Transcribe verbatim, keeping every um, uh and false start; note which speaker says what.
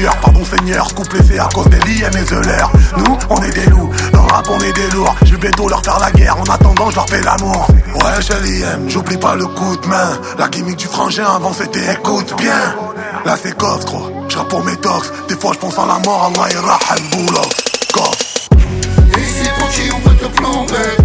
Speaker 1: meilleur, pardon seigneur. Ce couplet c'est à cause des liens et des leurs. Nous, on est des loups, dans le rap on est des lourds. Je vais bientôt leur faire la guerre, en attendant je leur fais l'amour. Ouais, chez l'I M, j'oublie pas le coup de main. La gimmick du frangin avant c'était écoute bien. Là c'est coffre trop, je rappe pour mes tox. Des fois je pense à la mort, Allah yaraham boulot. Coffre.
Speaker 2: Ici pour qui on veut te plomber.